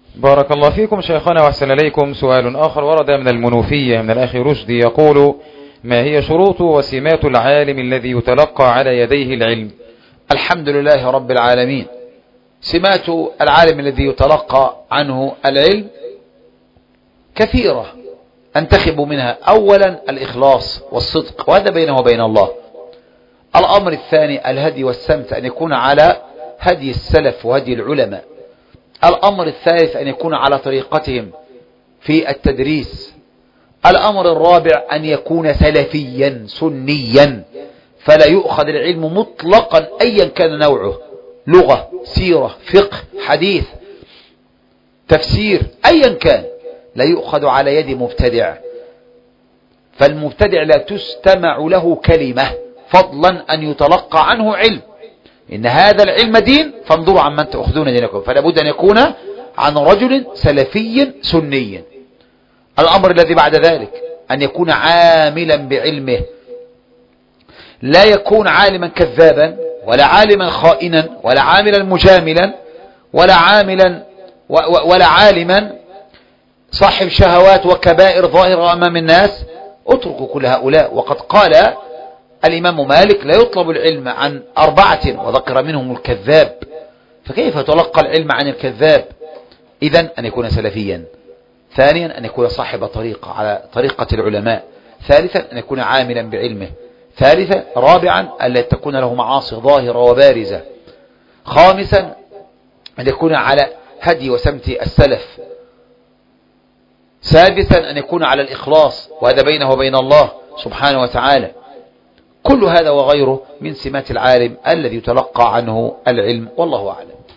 بارك الله فيكم شيخنا وأحسن إليكم. سؤال آخر ورد من المنوفية من الأخ رشدي يقول: ما هي شروط وسمات العالم الذي يتلقى على يديه العلم؟ الحمد لله رب العالمين. سمات العالم الذي يتلقى عنه العلم كثيرة أنتخب منها. أولا الإخلاص والصدق، وهذا بينه وبين الله. الأمر الثاني الهدي والسمت، أن يكون على هدي السلف وهدي العلماء. الأمر الثالث أن يكون على طريقتهم في التدريس. الأمر الرابع أن يكون سلفيا سنيا، فلا يؤخذ العلم مطلقا أيا كان نوعه، لغة، سيرة، فقه، حديث، تفسير، أيا كان، لا يؤخذ على يد مبتدع. فالمبتدع لا تستمع له كلمة، فضلا أن يتلقى عنه علم. إن هذا العلم دين، فانظروا عمن تأخذون دينكم. فلا بد أن يكون عن رجل سلفي سني. الأمر الذي بعد ذلك أن يكون عاملا بعلمه، لا يكون عالما كذابا، ولا عالما خائنا، ولا عاملا مجاملا، ولا عالما صاحب شهوات وكبائر ظاهرة أمام الناس. اتركوا كل هؤلاء. وقد قال الإمام مالك: لا يطلب العلم عن 4، وذكر منهم الكذاب. فكيف يتلقى العلم عن الكذاب؟ إذن أن يكون سلفيا. ثانيا أن يكون صاحب طريقة على طريقة العلماء. ثالثا أن يكون عاملا بعلمه. ثالثا رابعا أن لا تكون له معاصي ظاهرة وبارزة. خامسا أن يكون على هدي وسمت السلف. سادسا أن يكون على الإخلاص، وهذا بينه وبين الله سبحانه وتعالى. كل هذا وغيره من سمات العالم الذي يتلقى عنه العلم، والله أعلم.